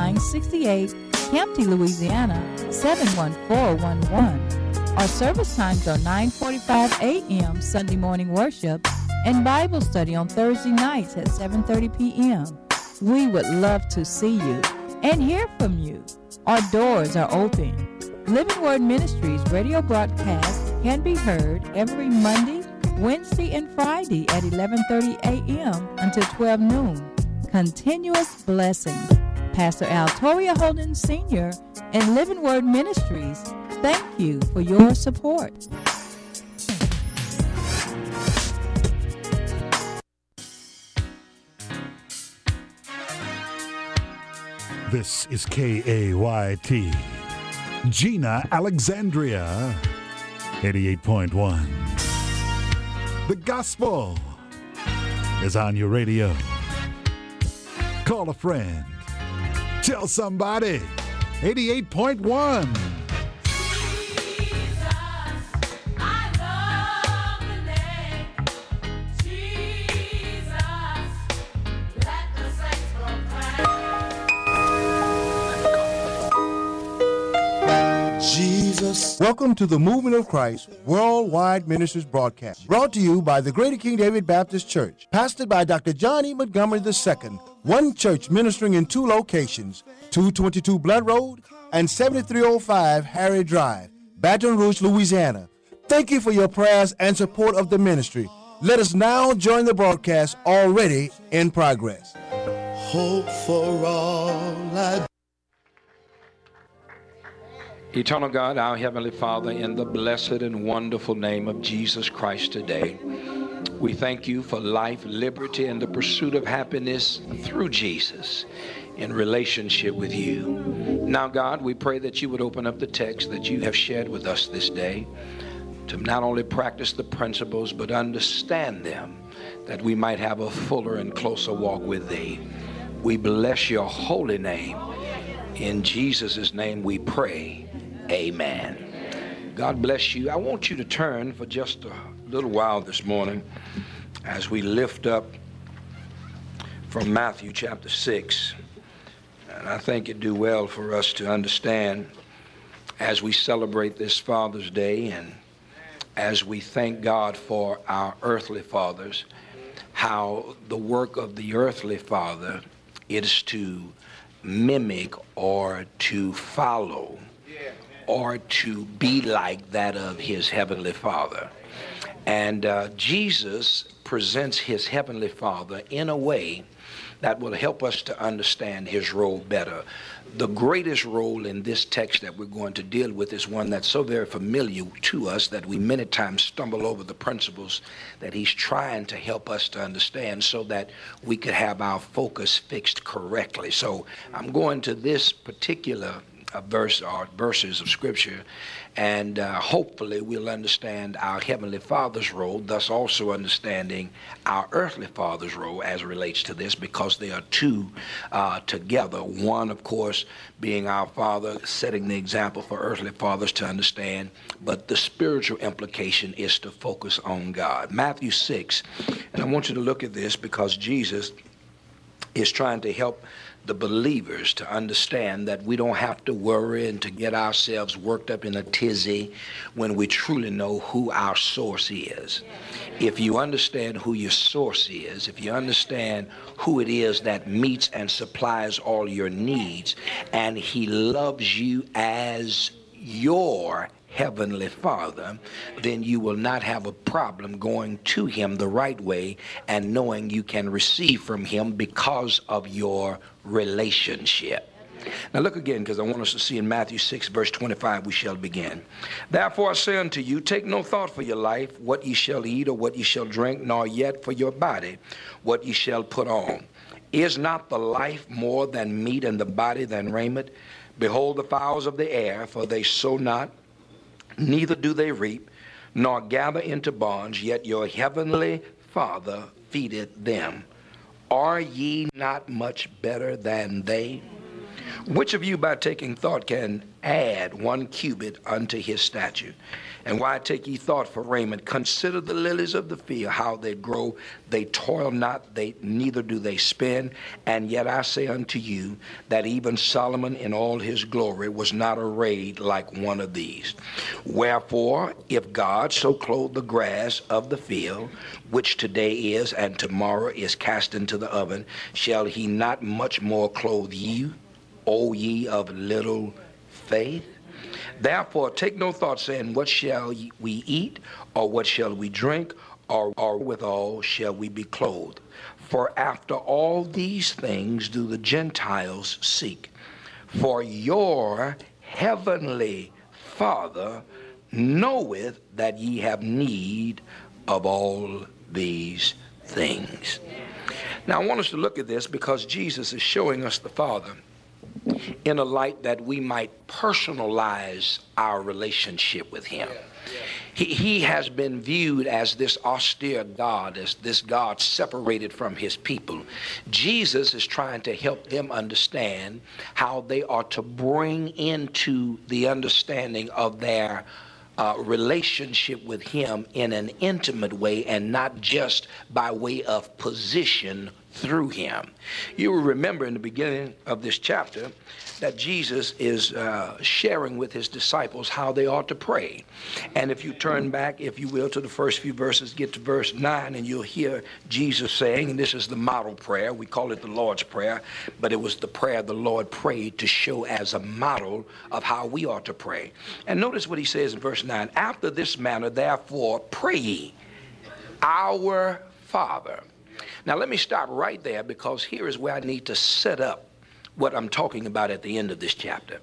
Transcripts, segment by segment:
968 Campty, Louisiana 71411. Our service times are 9:45 a.m. Sunday morning worship and Bible study on Thursday nights at 7:30 p.m. We would love to see you and hear from you. Our doors are open. Living Word Ministries radio broadcast can be heard every Monday, Wednesday, and Friday at 11:30 a.m. until 12 noon. Continuous blessings. Pastor Al Toria Holden Sr. and Living Word Ministries, thank you for your support. This is KAYT, Gina, Alexandria, 88.1. The gospel is on your radio. Call a friend. Tell somebody. 88.1. Welcome to the Movement of Christ Worldwide Ministries broadcast, brought to you by the Greater King David Baptist Church, pastored by Dr. John E. Montgomery II, one church ministering in two locations, 222 Blood Road and 7305 Harry Drive, Baton Rouge, Louisiana. Thank you for your prayers and support of the ministry. Let us now join the broadcast already in progress. Hope for all I. Eternal God, our Heavenly Father, in the blessed and wonderful name of Jesus Christ today, we thank you for life, liberty, and the pursuit of happiness through Jesus in relationship with you. Now, God, we pray that you would open up the text that you have shared with us this day to not only practice the principles, but understand them, that we might have a fuller and closer walk with thee. We bless your holy name. In Jesus' name we pray. Amen. God bless you. I want you to turn for just a little while this morning as we lift up from Matthew chapter 6. And I think it'd do well for us to understand as we celebrate this Father's Day and as we thank God for our earthly fathers, how the work of the earthly father is to mimic or to follow or to be like that of his heavenly Father. And Jesus presents his heavenly Father in a way that will help us to understand his role better. The greatest role in this text that we're going to deal with is one that's so very familiar to us that we many times stumble over the principles that he's trying to help us to understand so that we could have our focus fixed correctly. So I'm going to this particular verse or verses of Scripture, and hopefully we'll understand our Heavenly Father's role, thus also understanding our earthly Father's role as it relates to this, because they are two together. One, of course, being our Father, setting the example for earthly fathers to understand, but the spiritual implication is to focus on God. Matthew 6, and I want you to look at this because Jesus is trying to help the believers to understand that we don't have to worry and to get ourselves worked up in a tizzy when we truly know who our source is. If you understand who your source is, if you understand who it is that meets and supplies all your needs, and he loves you as your Heavenly Father, then you will not have a problem going to him the right way and knowing you can receive from him because of your relationship. Now look again, because I want us to see in Matthew 6 verse 25 we shall begin. Therefore I say unto you, take no thought for your life, what ye shall eat or what ye shall drink, nor yet for your body, what ye shall put on. Is not the life more than meat, and the body than raiment? Behold the fowls of the air, for they sow not, neither do they reap, nor gather into barns, yet your heavenly Father feedeth them. Are ye not much better than they? Which of you by taking thought can add 1 cubit unto his stature? And why take ye thought for raiment? Consider the lilies of the field, how they grow. They toil not, neither do they spin. And yet I say unto you that even Solomon in all his glory was not arrayed like one of these. Wherefore, if God so clothe the grass of the field, which today is and tomorrow is cast into the oven, shall he not much more clothe you, O ye of little faith? Therefore take no thought, saying, what shall we eat, or what shall we drink, or withal shall we be clothed? For after all these things do the Gentiles seek. For your heavenly Father knoweth that ye have need of all these things. Now I want us to look at this because Jesus is showing us the Father in a light that we might personalize our relationship with him. He has been viewed as this austere God, as this God separated from his people. Jesus is trying to help them understand how they are to bring into the understanding of their relationship with him in an intimate way and not just by way of position through him. You will remember in the beginning of this chapter that Jesus is sharing with his disciples how they ought to pray. And if you turn back, if you will, to the first few verses, get to verse 9, and you'll hear Jesus saying, and this is the model prayer, we call it the Lord's Prayer, but it was the prayer the Lord prayed to show as a model of how we ought to pray. And notice what he says in verse 9, after this manner, therefore, pray ye, our Father. Now let me stop right there, because here is where I need to set up what I'm talking about at the end of this chapter.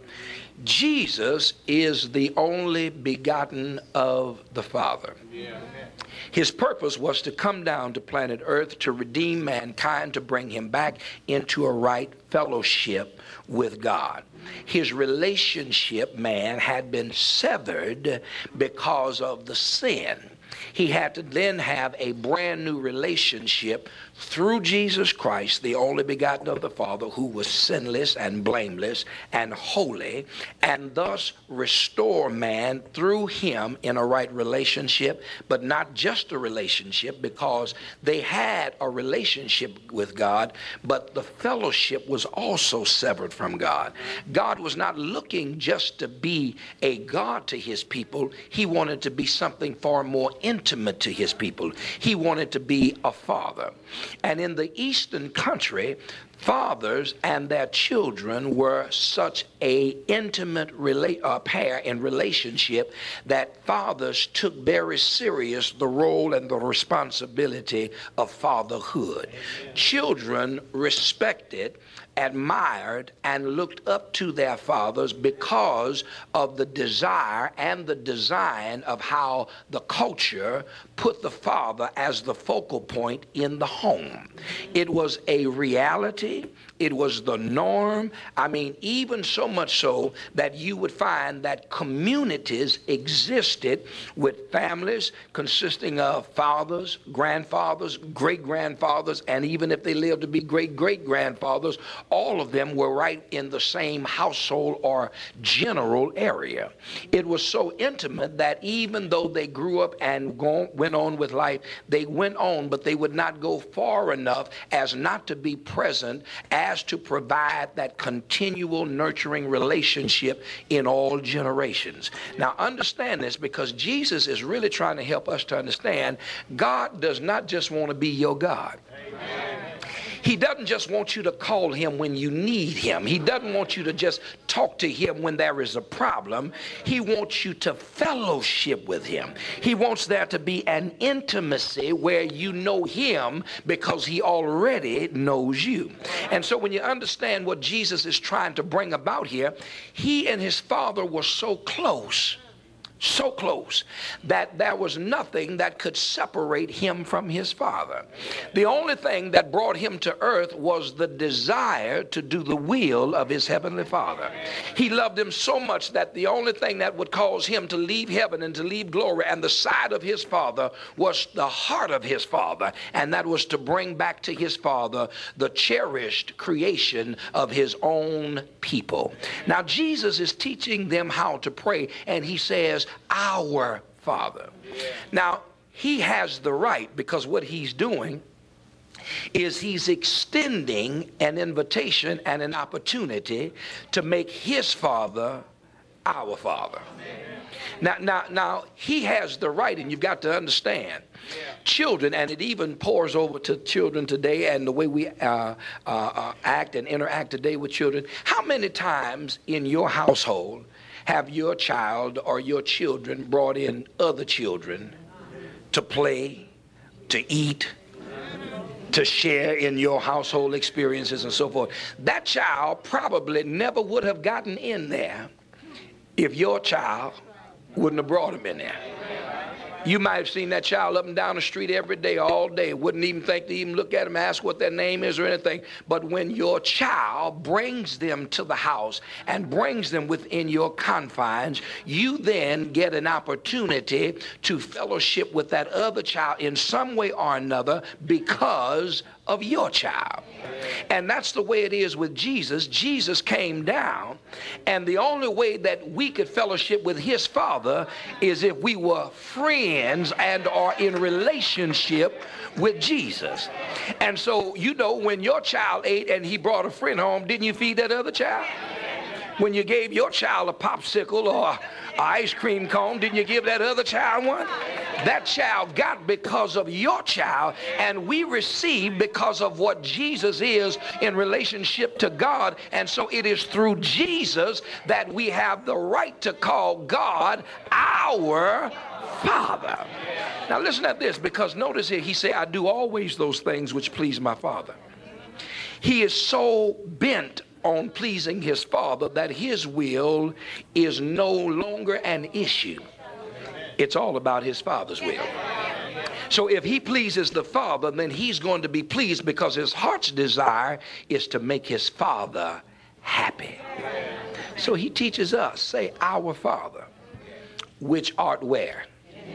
Jesus is the only begotten of the Father. His purpose was to come down to planet Earth to redeem mankind, to bring him back into a right fellowship with God. His relationship, man, had been severed because of the sin. He had to then have a brand new relationship through Jesus Christ, the only begotten of the Father, who was sinless and blameless and holy, and thus restore man through him in a right relationship, but not just a relationship, because they had a relationship with God, but the fellowship was also severed from God. God was not looking just to be a God to his people. He wanted to be something far more intimate to his people. He wanted to be a father. And in the Eastern country, fathers and their children were such a intimate pair in relationship that fathers took very serious the role and the responsibility of fatherhood. Children respected, admired, and looked up to their fathers because of the desire and the design of how the culture put the father as the focal point in the home. It was a reality. It was the norm. I mean, even so much so that you would find that communities existed with families consisting of fathers, grandfathers, great-grandfathers, and even if they lived to be great-great-grandfathers, all of them were right in the same household or general area. It was so intimate that even though they grew up and went on with life, they went on, but they would not go far enough as not to be present as to provide that continual nurturing relationship in all generations. Now understand this, because Jesus is really trying to help us to understand God does not just want to be your God. Amen. He doesn't just want you to call him when you need him. He doesn't want you to just talk to him when there is a problem. He wants you to fellowship with him. He wants there to be an intimacy where you know him because he already knows you. And so when you understand what Jesus is trying to bring about here, he and his Father were so close that there was nothing that could separate him from his Father. The only thing that brought him to earth was the desire to do the will of his heavenly Father. He loved him so much that the only thing that would cause him to leave heaven and to leave glory and the side of his Father was the heart of his Father, and that was to bring back to his Father the cherished creation of his own people. people. Now, Jesus is teaching them how to pray, and he says, our Father. Now, he has the right, because what he's doing is he's extending an invitation and an opportunity to make his Father our Father. Now, he has the right, and you've got to understand, children, and it even pours over to children today and the way we act and interact today with children. How many times in your household have your child or your children brought in other children to play, to eat, to share in your household experiences and so forth? That child probably never would have gotten in there if your child wouldn't have brought him in there. You might have seen that child up and down the street every day, all day. Wouldn't even think to even look at them, ask what their name is or anything. But when your child brings them to the house and brings them within your confines, you then get an opportunity to fellowship with that other child in some way or another because of your child. And that's the way it is with Jesus. Jesus came down, and the only way that we could fellowship with his Father is if we were friends and are in relationship with Jesus. And so, you know, when your child ate and he brought a friend home, didn't you feed that other child? When you gave your child a popsicle or an ice cream cone, didn't you give that other child one? That child got because of your child, and we receive because of what Jesus is in relationship to God. And so it is through Jesus that we have the right to call God our Father. Now listen at this, because notice here, he said, I do always those things which please my Father. He is so bent on pleasing his Father that his will is no longer an issue. It's all about his Father's will. So if he pleases the Father, then he's going to be pleased, because his heart's desire is to make his Father happy. So he teaches us, say, our Father, which art where?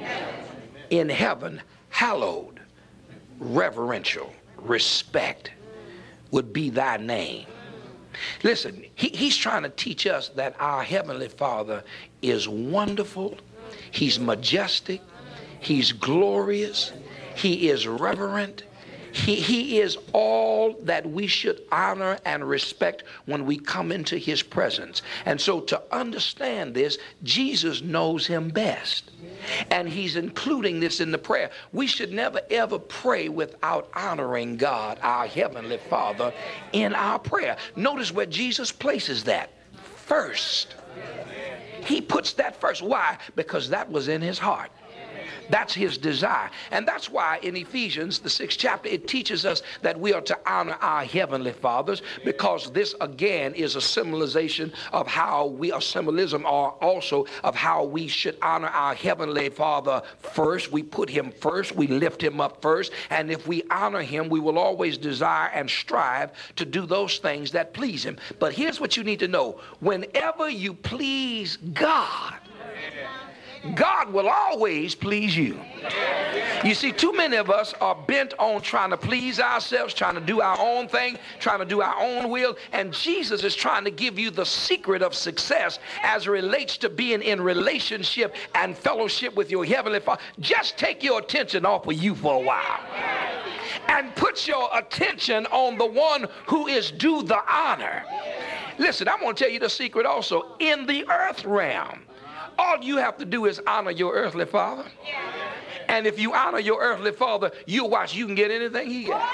In heaven, hallowed, reverential, respect would be thy name. Listen, he's trying to teach us that our Heavenly Father is wonderful, he's majestic, he's glorious, he is reverent, he is all that we should honor and respect when we come into his presence. And so to understand this, Jesus knows him best. And he's including this in the prayer. We should never ever pray without honoring God, our Heavenly Father, in our prayer. Notice where Jesus places that first. He puts that first. Why? Because that was in his heart. That's his desire. And that's why in Ephesians, the 6th chapter, it teaches us that we are to honor our heavenly fathers, because this again is a symbolization of how we, a symbolism or also of how we should honor our heavenly Father first. We put him first. We lift him up first. And if we honor him, we will always desire and strive to do those things that please him. But here's what you need to know. Whenever you please God, God will always please you. You see, too many of us are bent on trying to please ourselves, trying to do our own thing, trying to do our own will. And Jesus is trying to give you the secret of success as it relates to being in relationship and fellowship with your Heavenly Father. Just take your attention off of you for a while and put your attention on the one who is due the honor. Listen, I'm going to tell you the secret also. In the earth realm, all you have to do is honor your earthly father. And if you honor your earthly father, you'll watch you can get anything he got.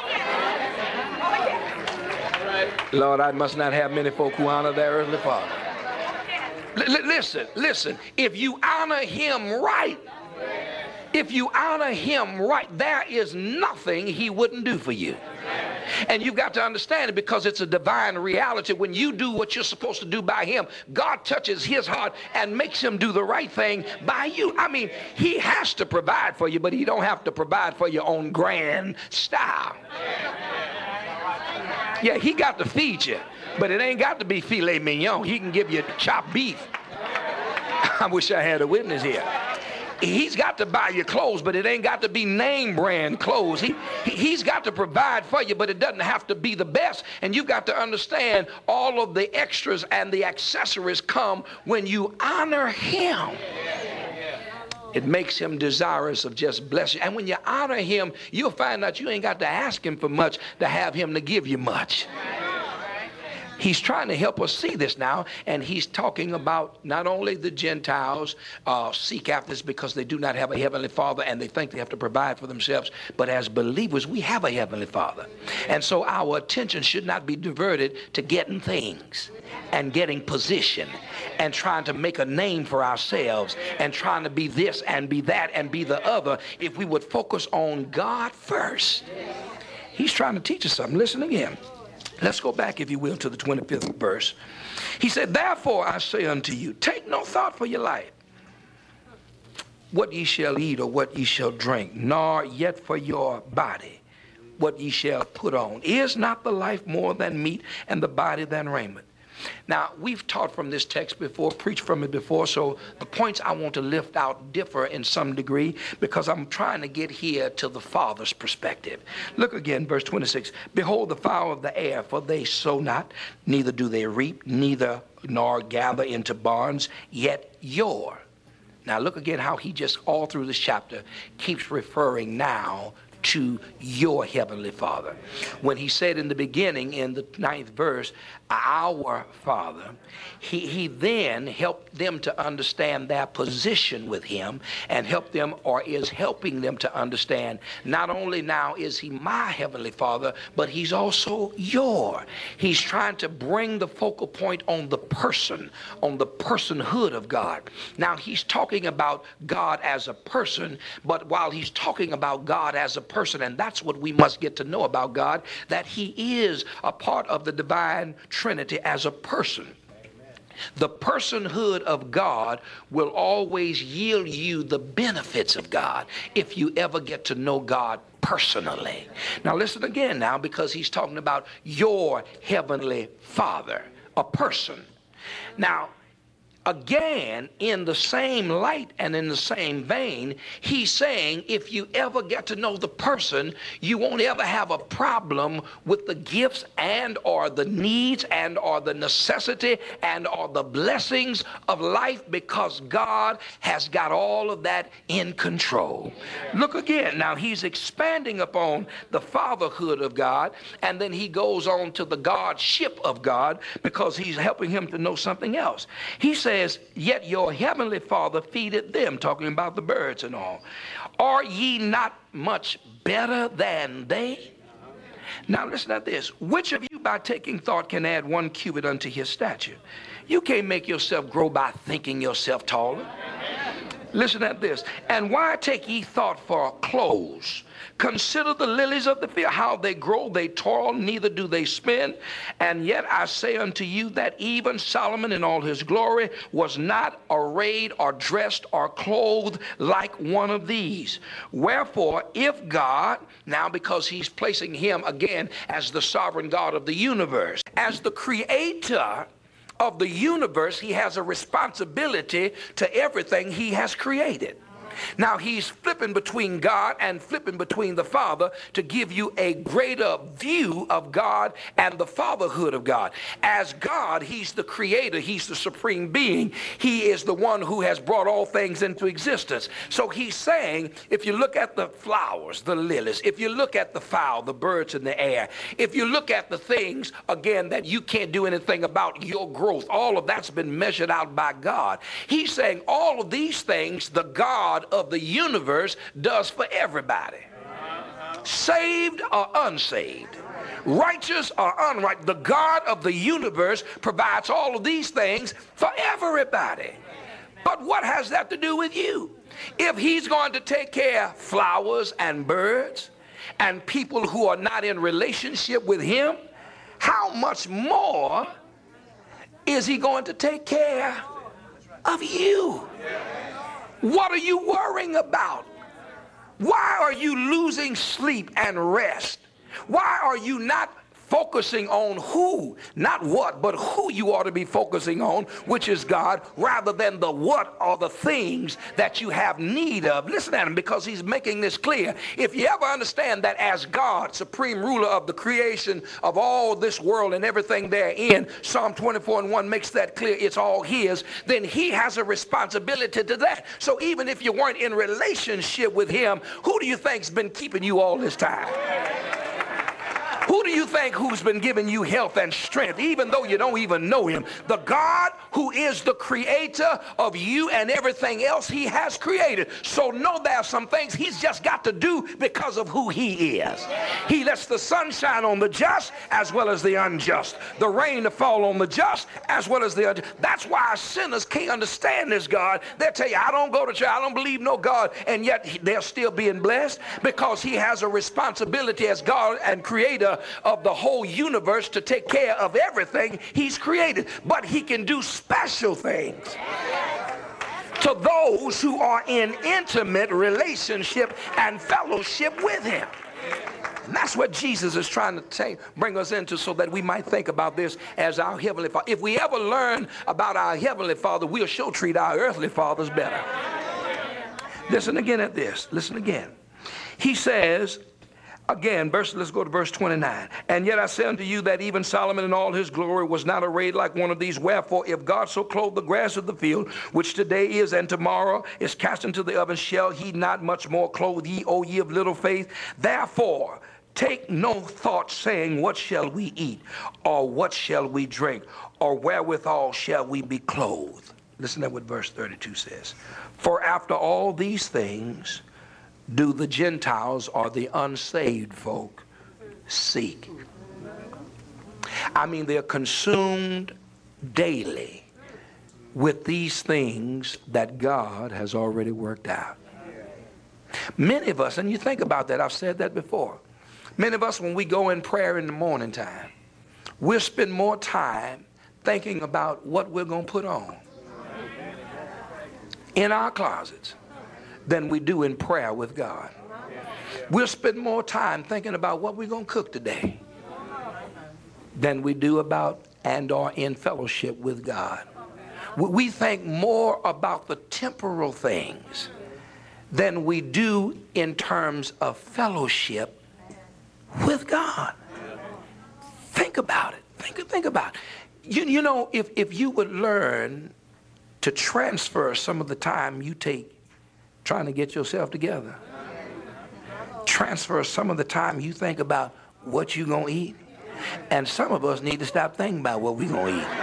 Lord, I must not have many folk who honor their earthly father. Listen, if you honor him right, there is nothing he wouldn't do for you. And you've got to understand it, because it's a divine reality. When you do what you're supposed to do by him, God touches his heart and makes him do the right thing by you. I mean, he has to provide for you, but he don't have to provide for your own grand style. Yeah, he got to feed you, but it ain't got to be filet mignon. He can give you chopped beef. I wish I had a witness here. He's got to buy your clothes, but it ain't got to be name brand clothes. He's got to provide for you, but it doesn't have to be the best. And you've got to understand all of the extras and the accessories come when you honor him. It makes him desirous of just blessing. And when you honor him, you'll find out you ain't got to ask him for much to have him to give you much. He's trying to help us see this now, and he's talking about not only the Gentiles seek after this because they do not have a heavenly Father and they think they have to provide for themselves, but as believers, we have a heavenly Father. And so our attention should not be diverted to getting things and getting position and trying to make a name for ourselves and trying to be this and be that and be the other. If we would focus on God first, he's trying to teach us something. Listen again. Let's go back, if you will, to the 25th verse. He said, therefore I say unto you, take no thought for your life, what ye shall eat or what ye shall drink, nor yet for your body, what ye shall put on. Is not the life more than meat, and the body than raiment? Now, we've taught from this text before, preached from it before, so the points I want to lift out differ in some degree because I'm trying to get here to the Father's perspective. Look again, verse 26. Behold the fowl of the air, for they sow not, neither do they reap, neither nor gather into barns, yet your. Now look again how he just all through this chapter keeps referring now to your heavenly Father. When he said in the beginning in the 9th verse, our Father, he then helped them to understand their position with him and helped them, or is helping them to understand, not only now is he my heavenly Father, but he's also your. He's trying to bring the focal point on the person, on the personhood of God. Now he's talking about God as a person, but while he's talking about God as a person, and that's what we must get to know about God, that he is a part of the divine Trinity as a person. The personhood of God will always yield you the benefits of God if you ever get to know God personally. Now listen again now, because he's talking about your heavenly Father, a person. Now, again, in the same light and in the same vein, he's saying if you ever get to know the person, you won't ever have a problem with the gifts and or the needs and or the necessity and or the blessings of life, because God has got all of that in control. Look again. Now he's expanding upon the fatherhood of God, and then he goes on to the Godship of God because he's helping him to know something else. He says, yet your heavenly Father feedeth them, talking about the birds and all. Are ye not much better than they? Now listen at this. Which of you by taking thought can add 1 cubit unto his stature? You can't make yourself grow by thinking yourself taller. Listen at this. And why take ye thought for clothes? Consider the lilies of the field, how they grow, they toil, neither do they spin. And yet I say unto you that even Solomon in all his glory was not arrayed or dressed or clothed like one of these. Wherefore, if God, now because he's placing him again as the sovereign God of the universe, as the creator of the universe, he has a responsibility to everything he has created. Now he's flipping between God and flipping between the Father to give you a greater view of God and the fatherhood of God. As God, he's the creator, he's the supreme being, he is the one who has brought all things into existence. So he's saying, if you look at the flowers, the lilies, if you look at the fowl, the birds in the air, if you look at the things, again, that you can't do anything about, your growth, all of that's been measured out by God. He's saying all of these things, the God of the universe does for everybody, saved or unsaved, righteous or unrighteous. The God of the universe provides all of these things for everybody. But what has that to do with you? If he's going to take care of flowers and birds and people who are not in relationship with him, how much more is he going to take care of you? What are you worrying about? Why are you losing sleep and rest? Why are you not focusing on who, not what, but who you ought to be focusing on, which is God, rather than the what or the things that you have need of. Listen at him, because he's making this clear. If you ever understand that as God, supreme ruler of the creation of all this world and everything therein, Psalm 24:1 makes that clear, it's all his, then he has a responsibility to that. So even if you weren't in relationship with him, who do you think's been keeping you all this time? Who do you think who's been giving you health and strength, even though you don't even know him? The God who is the creator of you and everything else he has created. So know there are some things he's just got to do because of who he is. He lets the sun shine on the just as well as the unjust, the rain to fall on the just as well as the unjust. That's why sinners can't understand this God. They'll tell you, I don't go to church, I don't believe no God, and yet they're still being blessed because he has a responsibility as God and creator of the whole universe to take care of everything he's created. But he can do special things to those who are in intimate relationship and fellowship with him. And that's what Jesus is trying to bring us into, so that we might think about this as our Heavenly Father. If we ever learn about our Heavenly Father, we'll sure treat our earthly fathers better. Listen again at this. Listen again. He says, again, let's go to verse 29. And yet I say unto you that even Solomon in all his glory was not arrayed like one of these. Wherefore, if God so clothe the grass of the field, which today is and tomorrow is cast into the oven, shall he not much more clothe ye, O ye of little faith? Therefore, take no thought, saying, what shall we eat? Or what shall we drink? Or wherewithal shall we be clothed? Listen to what verse 32 says. For after all these things do the Gentiles or the unsaved folk seek. I mean, they're consumed daily with these things that God has already worked out. Many of us, and you think about that, I've said that before. Many of us, when we go in prayer in the morning time, we'll spend more time thinking about what we're going to put on in our closets than we do in prayer with God. We'll spend more time thinking about what we're going to cook today than we do about and or in fellowship with God. We think more about the temporal things than we do in terms of fellowship with God. Think about it. Think about it. You know, if you would learn to transfer some of the time you take trying to get yourself together, transfer some of the time you think about what you're going to eat. And some of us need to stop thinking about what we're going to eat.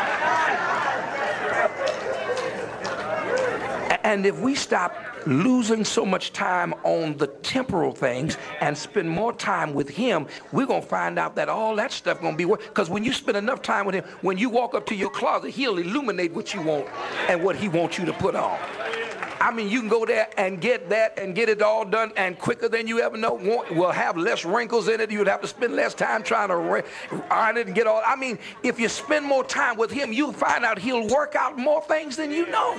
And if we stop losing so much time on the temporal things and spend more time with him, we're going to find out that all that stuff going to be worth. Because when you spend enough time with him, when you walk up to your closet, he'll illuminate what you want and what he wants you to put on. I mean, you can go there and get that and get it all done, and quicker than you ever know. Will have less wrinkles in it. You'd have to spend less time trying to iron it and get all. I mean, if you spend more time with him, you'll find out he'll work out more things than you know.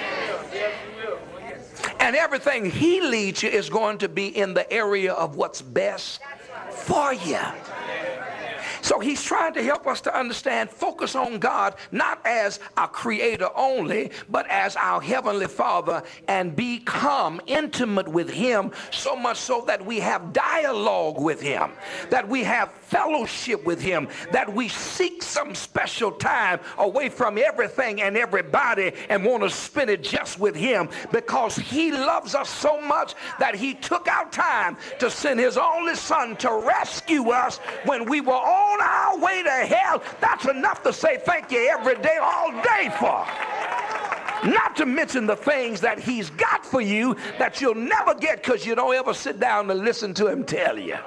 And everything he leads you is going to be in the area of what's best for you. So he's trying to help us to understand, focus on God, not as our creator only, but as our heavenly Father, and become intimate with him, so much so that we have dialogue with him, that we have fellowship with him, that we seek some special time away from everything and everybody and want to spend it just with him, because he loves us so much that he took out time to send his only son to rescue us when we were on our way to hell. That's enough to say thank you every day, all day for. Not to mention the things that he's got for you that you'll never get because you don't ever sit down and listen to him tell you.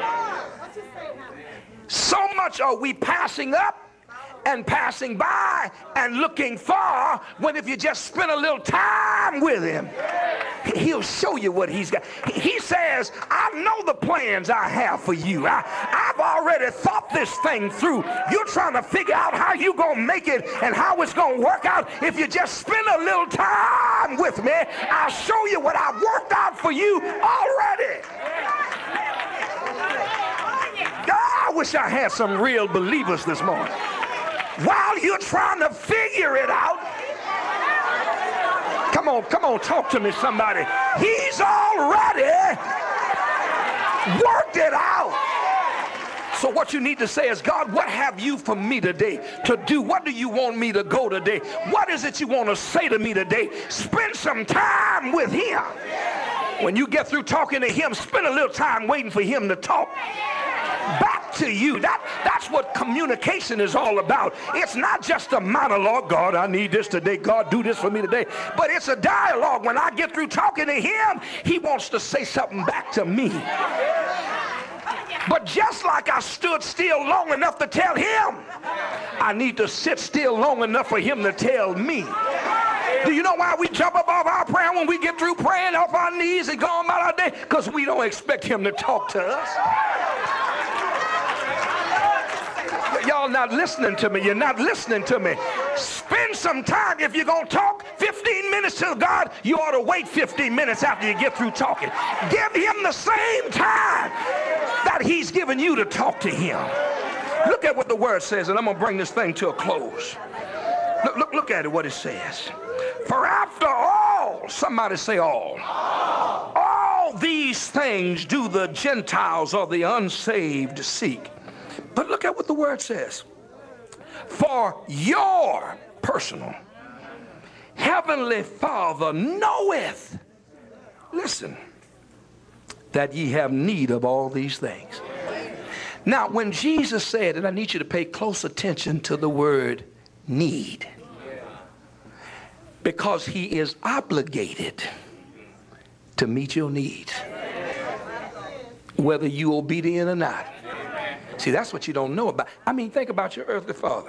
So much are we passing up and passing by and looking far, when if you just spend a little time with him, he'll show you what he's got. He says, I know the plans I have for you. I've already thought this thing through. You're trying to figure out how you're going to make it and how it's going to work out. If you just spend a little time with me, I'll show you what I've worked out for you already. wish I had some real believers this morning. While you're trying to figure it out, come on, talk to me, somebody. He's already worked it out. So what you need to say is, God, what have you for me today to do? What do you want me to go today? What is it you want to say to me today? Spend some time with him. When you get through talking to him, spend a little time waiting for him to talk back to you. That's what communication is all about. It's not just a monologue. God, I need this today. God, do this for me today. But it's a dialogue. When I get through talking to him, he wants to say something back to me. But just like I stood still long enough to tell him, I need to sit still long enough for him to tell me. Do you know why we jump above our prayer when we get through praying off our knees and going about our day? Because we don't expect him to talk to us. Y'all not listening to me. You're not listening to me. Spend some time. If you're going to talk 15 minutes to God, you ought to wait 15 minutes after you get through talking. Give him the same time that he's given you to talk to him. Look at what the word says, and I'm going to bring this thing to a close. Look at it, what it says. For after all, somebody say all. All these things do the Gentiles or the unsaved seek. But look at what the word says. For your personal heavenly Father knoweth, listen, that ye have need of all these things. Now, when Jesus said, and I need you to pay close attention to the word need, because he is obligated to meet your needs, whether you're obedient or not. See, that's what you don't know about. I mean, think about your earthly father.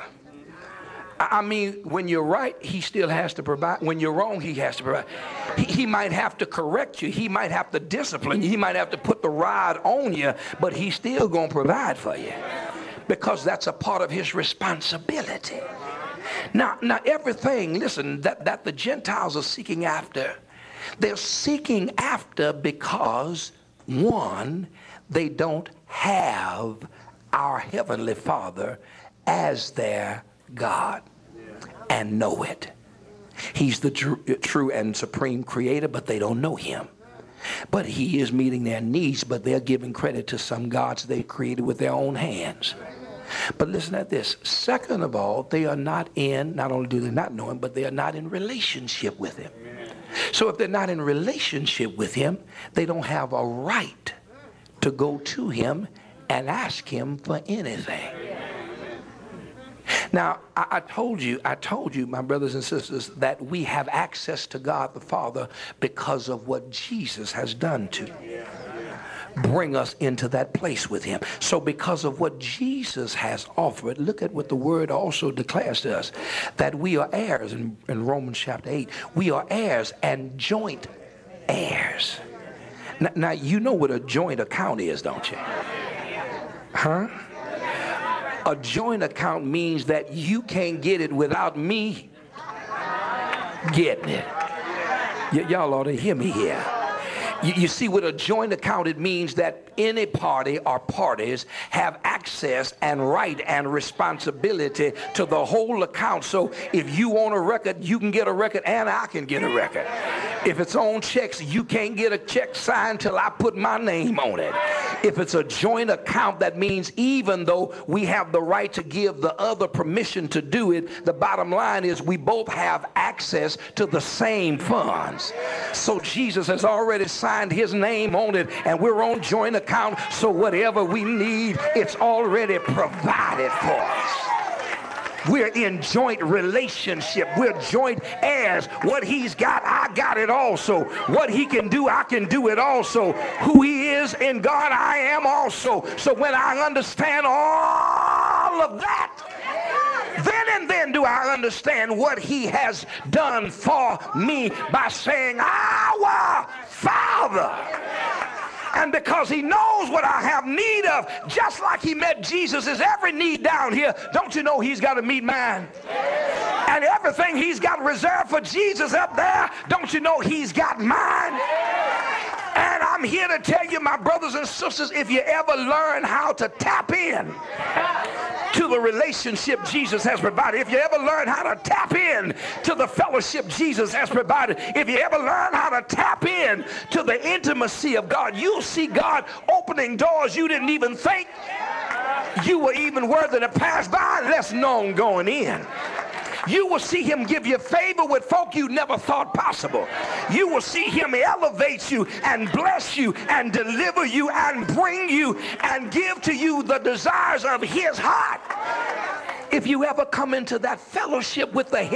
I mean, when you're right, he still has to provide. When you're wrong, he has to provide. He might have to correct you. He might have to discipline you. He might have to put the rod on you, but he's still going to provide for you because that's a part of his responsibility. Now everything, listen, that the Gentiles are seeking after, they're seeking after because, one, they don't have our Heavenly Father as their God and know it. He's the true and supreme creator, but they don't know him. But he is meeting their needs, but they're giving credit to some gods they created with their own hands. But listen at this. Second of all, they are not only do they not know him, but they are not in relationship with him. So if they're not in relationship with him, they don't have a right to go to him and ask him for anything. Now, I told you, my brothers and sisters, that we have access to God the Father because of what Jesus has done to bring us into that place with him. So because of what Jesus has offered, look at what the word also declares to us, that we are heirs in Romans chapter 8. We are heirs and joint heirs. Now, you know what a joint account is, don't you? Huh? A joint account means that you can't get it without me getting it. Y'all ought to hear me here. You see, with a joint account, it means that any party or parties have access and right and responsibility to the whole account. So if you want a record, you can get a record and I can get a record. If it's on checks, you can't get a check signed till I put my name on it. If it's a joint account, that means even though we have the right to give the other permission to do it, the bottom line is we both have access to the same funds. So Jesus has already signed his name on it, and we're on joint account, so whatever we need, it's already provided for us. We're in joint relationship. We're joint heirs. What he's got, I got it also. What he can do, I can do it also. Who he is in God, I am also. So when I understand all of that, then do I understand what he has done for me by saying, our Father. And because he knows what I have need of, just like he met Jesus' every need down here, don't you know he's got to meet mine? And everything he's got reserved for Jesus up there, don't you know he's got mine? And I I'm here to tell you, my brothers and sisters, if you ever learn how to tap in to the relationship Jesus has provided, if you ever learn how to tap in to the fellowship Jesus has provided, if you ever learn how to tap in to the intimacy of God, you'll see God opening doors you didn't even think you were even worthy to pass by, less known going in. You will see him give you favor with folk you never thought possible. You will see him elevate you and bless you and deliver you and bring you and give to you the desires of his heart. If you ever come into that fellowship with the